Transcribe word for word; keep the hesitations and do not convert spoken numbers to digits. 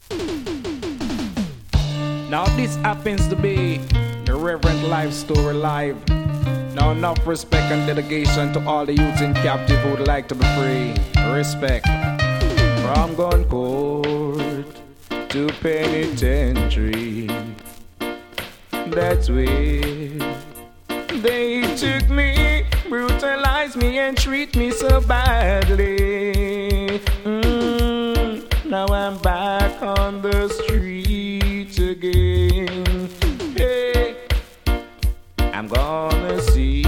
Now this happens to be the Reverend Life Story Live. Now enough respect and dedication to all the youths in captive who would like to be free. Respect. From gun court to penitentiary, that's where they took me, brutalized me and treat me so badly. Mm, now I'm back on the streets again. Hey, I'm gonna see